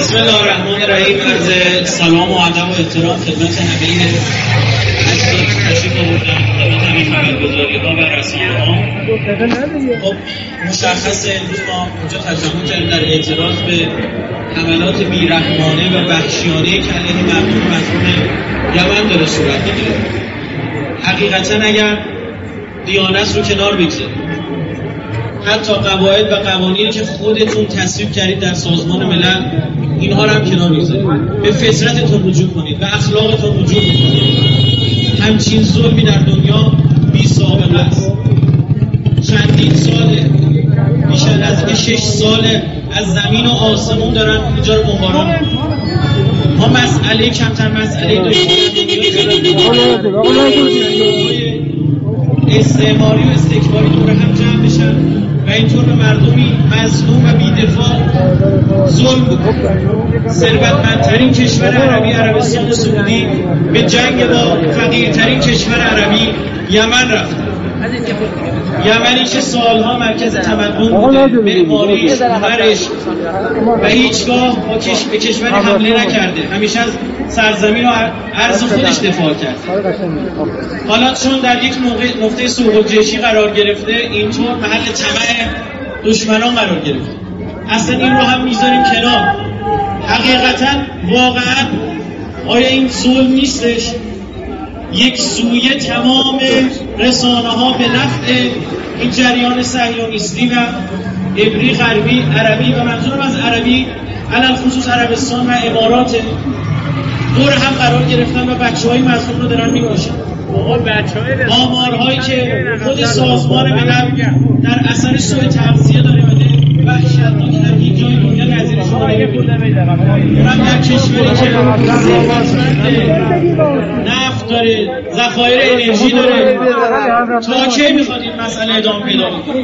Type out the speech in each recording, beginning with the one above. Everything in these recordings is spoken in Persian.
بسم الله الرحمن الرحیم. عرض سلام و ادب و احترام خدمت همه عزیزان که تشریف آوردن، خدمت همه خبرگزاری‌ها و رسانه‌ها. خب مشخص امروز ما اینجا تجمع کردیم در اعتراض به حملات بیرحمانه و وحشیانه که علیه مردم مظلوم یمن داره صورت میگیره. حقیقتا اگر دیانت رو کنار بگذارید، حتی قواعد و قوانینی که خودتون تصویب کردید در سازمان ملل، اینها رو هم کنار بگذارید، به فطرتتون رجوع کنید، به اخلاقتون رجوع کنید. همچین ظلمی در دنیا بی سابقه است. چندین ساله، بیش از 6 ساله از زمین و آسمون دارن اینجا رو بمباران میکنن. ما مسئله کمتر مسئله داریم استعماری و استکباری دور هم جمع بشن و اینطور به مردمی مظلوم و بی‌دفاع ظلم بکنن. ثروتمندترین کشور عربی عربستان سعودی به جنگ با فقیرترین کشور عربی یمن رفت. یمنی که سالها مرکز تمدن بوده، معماریش، هنرش و هیچگاه به کشوری حمله نکرده، همیشه از سرزمین و ارض خودش دفاع کرد. حالا چون در یک نقطه سوق‌الجیشی قرار گرفته، اینطور محل طمع دشمنان قرار گرفته. اصلا این رو هم میذاریم کنار. حقیقتا واقعا آیا این ظلم نیستش؟ یک سویه تمام رسانه ها به نفع این جریان صهیونیستی و عبری غربی عربی و منظورم از عربی علل خصوص عربستان و امارات دور هم قرار گرفتن و بچه‌های مظلوم رو دارن می‌کشن. آمارهایی که خود سازمان ملل در اثر سوء تغذیه داره وحشتناک در هیچ جای دنیا نظیر شما اونم در کشوری که نفت داره، ذخایر انرژی داره. تا کی میخواد این مسئله ادامه پیدا کنه؟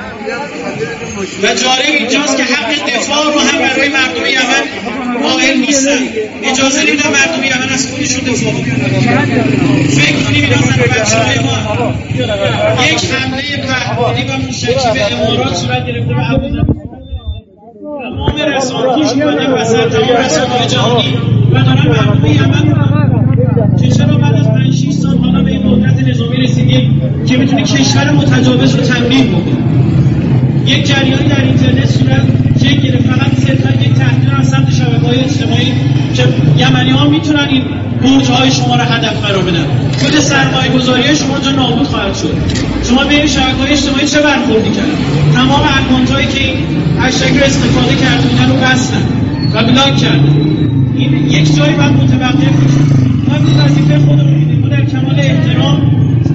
و جالب اینجاست که حق دفاع رو هم برای مردم یمن قائل نیستن. اجازه نمیدن مردم یمن از خودشون دفاع کنن. فکر کنیم اینا زن بچه‌های ما یک حمله پهپادی و موشکی به امارات صورت گرفته و ابوظبی تمام رسانه‌ها گوش می‌کنن وسط تمام رسانه‌های جهانی و دارن مردم یمن که چرا بعد از 5-6 سال حالا به این قدرت نظامی رسیدیم که بتونه کشور متجاوز رو تمرین بکنه. یک جریانی در اینترنت صورت چک گرفت، فقط صرفا یک تهدید از سمت شبکه‌های اجتماعی که یمنی‌ها میتونن این برج‌های شما رو هدف قرار بدن. خود سرمایه‌گذاری شما جا نابود خواهد شد. شما به این شبکه‌های اجتماعی چه برخوردی کردن؟ تمام اکانت‌هایی که این هشتگ رو استفاده کردن رو بستن و بلاک کردن. این یک جایی باید متوقف بشه. ما این وظیفه خودمون می‌دیم در کمال احترام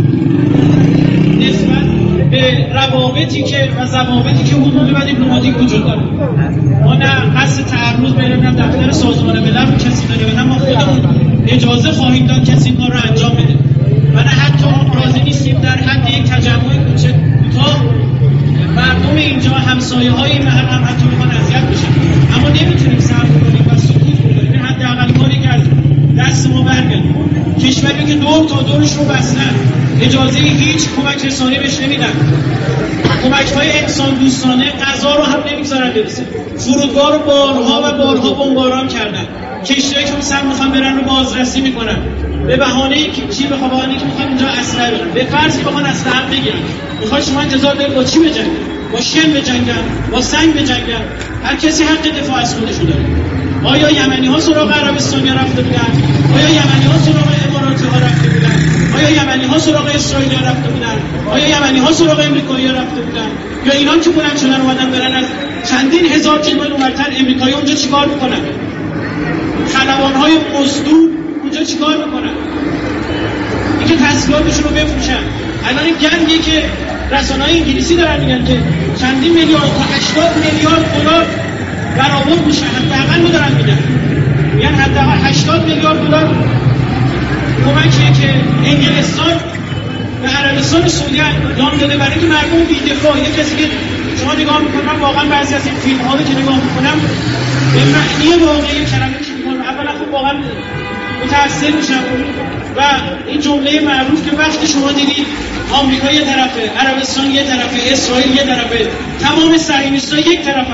نسبت به روابطی که و ضوابطی که حدود و دیپلماتیک وجود داره. ما نه قصد تعرض به دفتر سازمان ملل رو کسی داره و نه ما خودمون اجازه خواهیم داد کسی این کار رو انجام بده و نه حتی راضی نیستیم در حد یک تجمع کوتاه مردم اینجا همسایه‌های این محل هم حتی میخوان اذیت بشن، اما نمیتونیم صبر کنیم و سکوت بکنیم. این حداقل کاری که از دست ما برمیاد. کشوری که دور تا دورش رو بستن، اجازه هیچ کمک رسانی بهش نمیدن، کمک‌های انسان دوستانه غذا رو هم نمیگذارن برسه، فرودگاه رو بارها و بارها بمباران کردن، کشتی‌هایی که مثلا میخوان برن رو بازرسی میکنن به بهانه‌ای که به بهانه‌ای که میخوان اینجا اسلحه بگیرن. به فرضی بخوان اسلحه بگیرن، میخواد شما انتظار دارید با چی بجنگن؟ با شن بجنگن؟ با سنگ بجنگن؟ هر کسی حق دفاع از خودش داره. آیا یمنی‌ها سراغ عربستانی‌ها رفته بودن؟ آیا یمنی‌ها سراغ اماراتی‌ها رفته بودن؟ آیا یمنی‌ها سراغ اسرائیلی‌ها رفته بودن؟ آیا یمنی‌ها سراغ امریکایی‌ها رفته بودن؟ یا اینا که بلند شدن اومدن برن از چندین هزار کیلومتر اونورتر امریکایی اونجا چیکار می‌کنن؟ خلبان‌های مزدور اونجا چیکار می‌کنن؟ اینکه تسلیحاتشون رو بفروشن. الان این گنگی که رسانه‌های انگلیسی دارن میگن که چندین میلیارد تا 80 میلیارد دلار برآورد میشه، حداقل دارن میگن، یعنی حداقل 80 میلیارد دلار کمکیه که انگلستان و عربستان سعودی انجام داده برای اینکه مردم بی‌دفاع. یک کسی که شما نگاه میکنم واقعا بعضی از این فیلم‌ها رو که نگاه میکنم به معنی واقعی کلمه که میگم اولا خب واقعا متأثر میشم و این جمله معروف که وقتی شما دیدید آمریکا یه طرفه، عربستان یه طرفه، اسرائیل یه طرفه، تمام صهیونیست‌ها یک طرفن،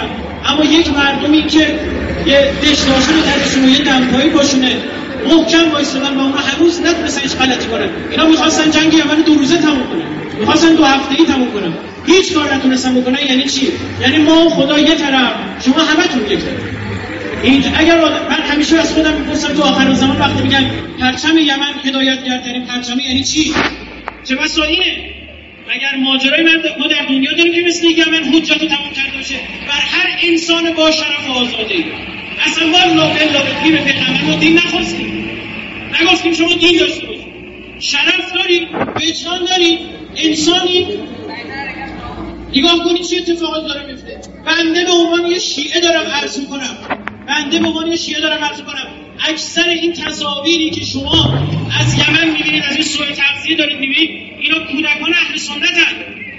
اما یک مردمی که یه دشداشون رو درشون و یه دمپایی باشونه محکم وایستادن و اونا هنوز نتونستن هیچ غلطی کنن. اینا میخواستن جنگ یمن 2 روزه تموم کنن، میخواستن 2 هفته‌ای تموم کنن، هیچ کار نتونستن بکنن. یعنی چی؟ یعنی ما خدا یه طرف، شما همتون یک طرف. اگر من همیشه از خودم میپرسم تو آخر زمان وقتی میگن پرچم یمن هدایتگرترین پرچم، یعنی چی؟ چه بسا اینه. اگر ماجرای ما در دنیا داریم که مثل یمن حجت رو تمام کرده باشه بر هر انسان با شرف و آزادی، اصلا والله الا دین پیغمبر ما دین نخواستیم، نگفتیم شما دین داشته باشید، شرف دارید، وجدان دارید، انسانی. نگاه کنید چه اتفاقاتی داره میفته. بنده به عنوان یه شیعه دارم عرض میکنم، اکثر این تصاویری که شما از یمن میبینید، از این سوء تغذیه دارید میبینید، اینا کودکان اهل سنتن.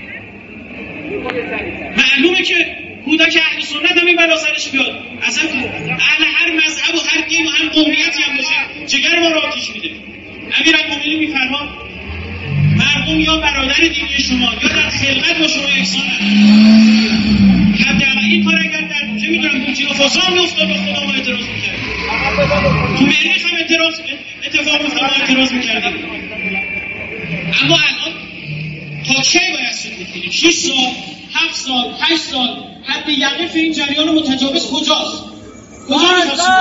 معلومه که کودک اهل سنت هم این بلا سرش بیاد. اصلا اهل هر مذهب و هر دین و هر قومیتی هم باشه جگر ما رو آتیش میده. امیرالمومنین میفرماد مردم یا برادر دینی شما یا در خلقت با شما یکسانن. حداقل این کار اگر در چه میدونم بورکینافاسو هم میافتاد به خدا ما اعتراض میکردیم، تو مریخ هم اتفاق افتاد ما اعتراض میکردیم. اما الان تا کی باید سکوت کنیم؟ 6 سال، 7 سال، 8 سال حد یقف این جریان متجاوز کجاست؟ کجا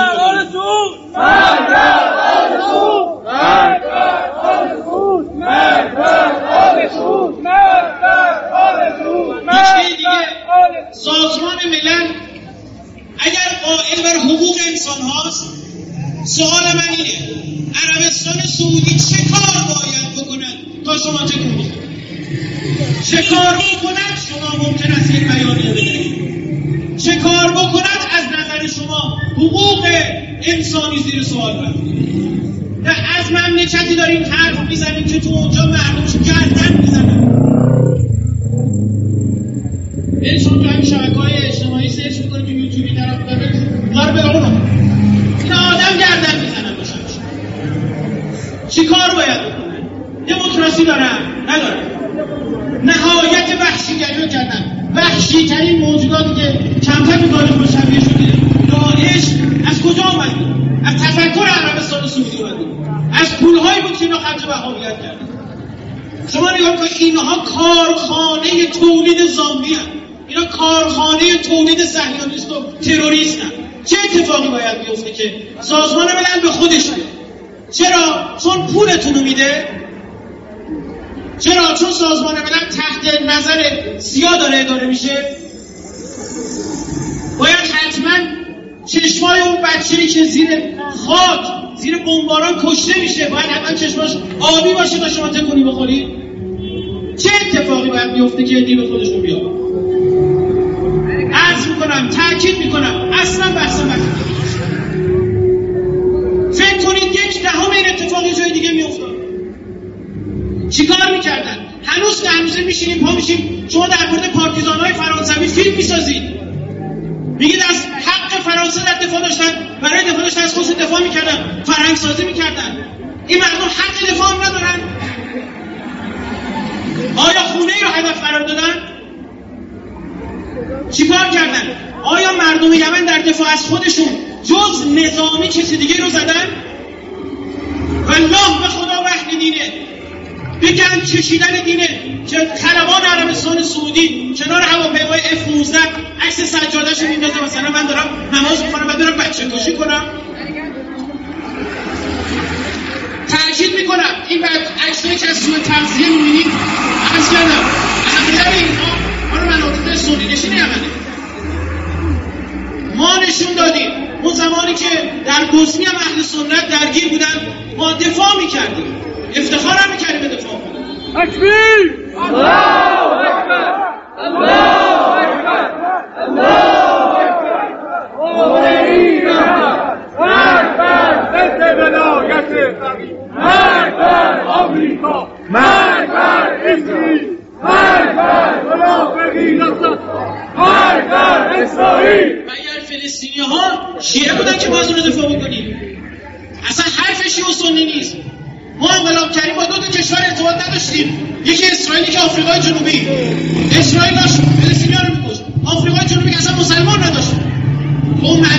سازمان ملل اگر قائل بر حقوق انسان هاست، سوال من اینه عربستان سعودی چه کار باید بکنند تا شما تکون بخورید؟ چه کار بکنند شما ممکن است یک بیانیه بدهید؟ چه کار بکنند از نظر شما حقوق انسانی زیر سوال بردارید؟ از مملکتی داریم حرف میزنیم که تو اونجا مردمش گردن میزنن. شما تو همین شبکه‌های اجتماعی سرچ میکنید تو یوتیوبی طرف داره کار به اونو این آدم گردن میزنن باشمش. چی کار باید بکنن؟ دموکراسی دارن؟ ندارن. نهایت وحشیگری رو کردن. وحشی‌ترین موجوداتی که کمتر به تاریخ ما شبیه شده داعش از کجا آمد؟ از تفکر عربستان سعودی اومد. از پولهایی بود که اینا خرج وهابیت کردن. شما نگاه کنید اینها کارخانه تولید زامبی هستند. اینا کارخانه تولید صهیونیست و تروریست هستند. چه اتفاقی باید بیفته که سازمان ملل به خودش بیاد؟ چرا؟ چون پولتون رو میده؟ چرا؟ چون سازمان ملل تحت نظر سیا داره اداره میشه؟ باید حتما چشمای اون بچه‌ای که زیر خاک زیر بمباران کشته میشه باید حتما چشماش آبی باشه تا شما تکونی بخورید؟ چه اتفاقی باید بیفته که دین به خودشون بیاد؟ عرض میکنم، تأکید میکنم، اصلا بحث مکنید. فکر کنید 1/10 این اتفاق یه جای دیگه میافتاد چی کار میکردن؟ هنوز که هنوزه میشینیم پا میشیم شما در مورد پارتیزانهای فرانسوی فیلم میسازید، میگید از حق فرانسه در دفاع داشتن، برای دفاع داشتن از خودشون دفاع میکردن، فرهنگ سازی میکردن. این مردم حق دفاع هم ندارن؟ آیا خونه ای رو هدف قرار دادن؟ چی کار کردن؟ آیا مردم یمن در دفاع از خودشون جز نظامی کسی دیگه رو زدن؟ والله به خدا وحی دینه، بگن کشیدن دینه که طلبان عربستان سعودی کنار هواپیمای F-19 عکس سجاده‌شو میندازه مثلا من دارم نماز میخونم بعد برم بچه کشی کنم. تأکید میکنم این عکسایی که از سوء تغذیه میبینید عرض کردم اغلب اینها ما رو مناطق سنی نشین یمنه. ما نشون دادیم اون زمانی که در بوسنی هم اهل سنت درگیر بودن ما دفاع میکردیم، افتخار هم میکردیم به دفاع کنیم. تکبیر! الله اکبر! الله اکبر! الله اکبر! مرگ بر ضد ولایت فقیه، مرگ بر آمریکا، مرگ بر اسرائیل، مرگ بر منافقین مرگ بر اسرائیل. مگر فلسطینی ها شیعه بودن که باز رو دفاع بکنیم؟ اصلا حرف شیعه و سنی نیست. ما انقلاب کردیم با 2 کشور ارتباط نداشتیم، یکی اسرائیلی که آفریقای جنوبی، اسرائیل داشت فلسطینی‌ها رو می‌کشت، آفریقای جنوبی که اصلا مسلمان نداشت.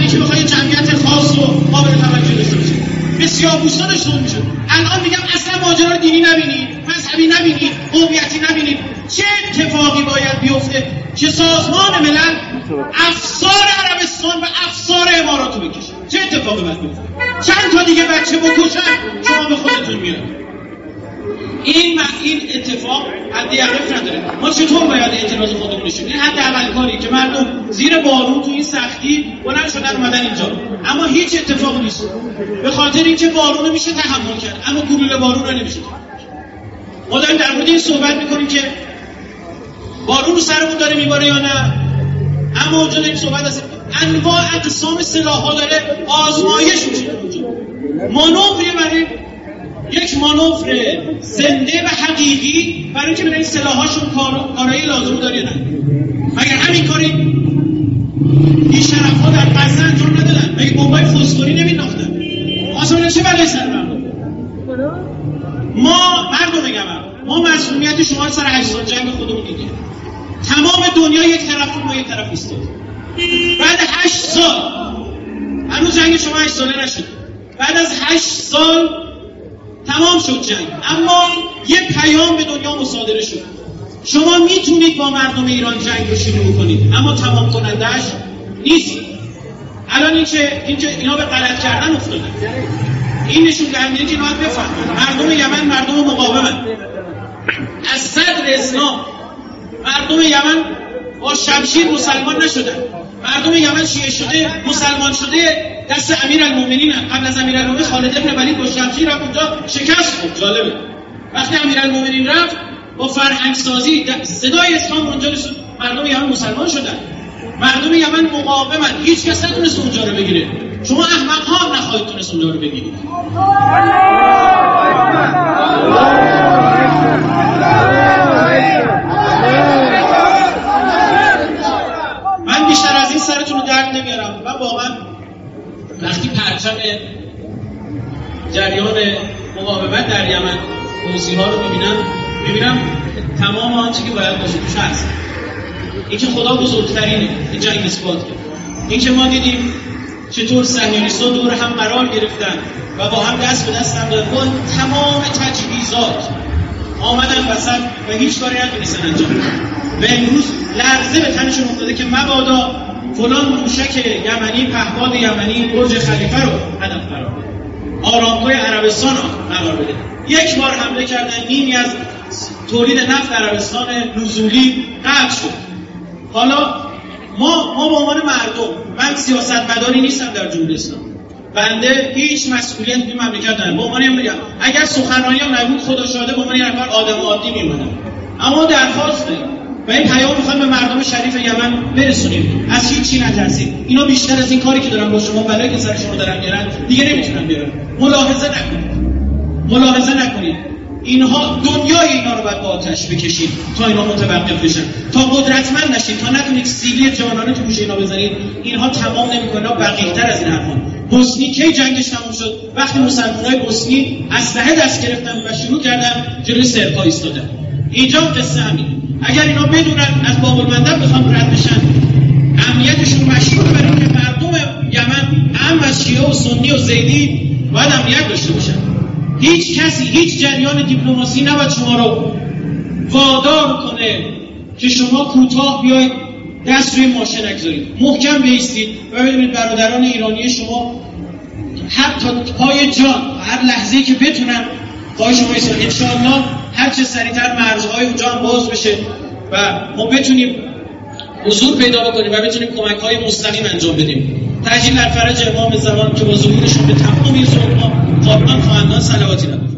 که بخوای جمعیت خاص و قابل توجه داشته باشه به سیاه‌پوستا داشته باشه. الان میگم اصلا ماجرا دینی نبینید، مذهبی نبینید، قومیتی نبینید. چه اتفاقی باید بیفته که سازمان ملل افسار عربستان و افسار امارات رو بکشه؟ چه اتفاقی باید بیفته؟ چند تا دیگه بچه بکشن شما به خودتون میاد. این اتفاق حد یقف نداره. ما چطور باید اعتراض خودمون نشون بدیم؟ حد اول کاری که مردم زیر بارون تو این سختی بلند شدن اومدن اینجا، اما هیچ اتفاقی نیست. به خاطر اینکه بارون رو میشه تحمل کرد اما گلوله بارون رو نمیشه. ما داریم در مورد این صحبت میکنیم که بارون رو سرمون داره میباره یا نه، اما اونجا داریم صحبت از انواع اقسام سلاح‌ها داره آزمایش میشه. مانوری برای یک مانور زنده و حقیقی برای اینکه ببینید سلاح‌هاشون کارایی لازم داره یا نه. مگر همین کاری این شرف‌ها در غزه انجام ندادن؟ مگه بمبای فسفوری نمی‌انداختن؟ اصلا چه بلایی سر مردم میگم ما مسئولیت شما سر 8 سال جنگ خودمون دیدیم. تمام دنیا یک طرف و ما یک طرف ایستاد. بعد 8 سال هنوز جنگ شما 8 ساله نشد. بعد از 8 سال تمام شد جنگ، اما یه پیام به دنیا مصادره شد. شما میتونید با مردم ایران جنگ رو شروع کنید، اما تمام کنندش نیست. الان اینکه اینا به غلط کردن افتادن، این نشون دهنده که اینا باید بفهمن مردم یمن مردم مقاومن. از صدر اسلام مردم یمن با شمشیر مسلمان نشدن. مردم یمن شیعه شده مسلمان شده دست امیرالمومنین. قبل از امیرالمومنین خالد بن ولید با شمشیر رفت اونجا شکست خورد. جالبه وقتی امیرالمومنین رفت با فرهنگ سازی صدای اسلام اونجا رسید، مردم یمن مسلمان شدن. مردم یمن مقاومن، هیچ کس نتونست اونجا رو بگیره. شما احمق‌ها هم نخواهید تونست اونجا رو بگیرید. من بیشتر از این سرتون رو درد نمیارم. من واقعا وقتی پرچم جریان مقاومت در یمن حوثی‌ها رو میبینم تمام آنچه که باید باشه توش هست. این که خدا بزرگترینه، این جنگ اثبات کرد. این که ما دیدیم چطور صهیونیست‌ها دور هم قرار گرفتن و با هم دست به دست هم دادن، با تمام تجهیزات آمدن وسط و هیچ کاری نتونستن انجام بدن. و امروز لرزه به تنشون افتاده که مبادا فلان موشک یمنی، پهپاد یمنی برج خلیفه رو هدف قرار بده، آرامگاه عربستان رو قرار بده. یک بار حمله کردن، نیمی از تولید نفت عربستان نزولی قطع شد. حالا ما به عنوان مردم، من سیاستمداری نیستم در جمهوری اسلامی، بنده هیچ مسئولیت این مملکت ندارم. به عنوان میگم اگر سخنرانی هم نبود خدا شاهده به عنوان یک نفر آدم عادی میمونم، اما درخواست و این پیام میخوام به مردم شریف یمن برسونیم. از هیچ چی نترسید. اینا بیشتر از این کاری که دارن با شما بلایی که سر شما دارن میارن دیگه نمیتونن بیارن. ملاحظه نکنید. اینها دنیای اینا رو باید با آتش بکشید تا اینا متوقف بشن، تا قدرتمند نشید، تا نتونید سیلی جانانه تو گوش اینا بزنید. اینها تمام نمیکنه. بقیه‌تر از این حرفا. بوسنی کی جنگش تموم شد؟ وقتی مسلمانای بوسنی اسلحه دست گرفتن و شروع کردن جلوی سرب‌ها ایستادن. اینجا قصه همین. اگر اینا بدونن از باب المندب بخوام رد بشن، امنیتشون مشروط بر اینکه مردم یمن هم از شیعه و سنی و زیدی باید امنیت داشته باشن. هیچ کسی، هیچ جریان دیپلماسی نباید شما رو وادار کنه که شما کوتاه بیاید دست روی ماشه نگذارید. محکم بایستید و ببینید برادران ایرانی شما حتی پای جان هر لحظه‌ای که بتونن پای شما ایستادن. انشاءالله هر چه سریعتر مرزهای اونجا هم باز بشه و ما بتونیم حضور پیدا بکنیم و بتونیم کمک‌های مستقیم انجام بدیم. تأجیل در فرج امام زمان که با ظهورشون به تمام این ظلم‌ها قابلان خواهندان صلواتی دارد.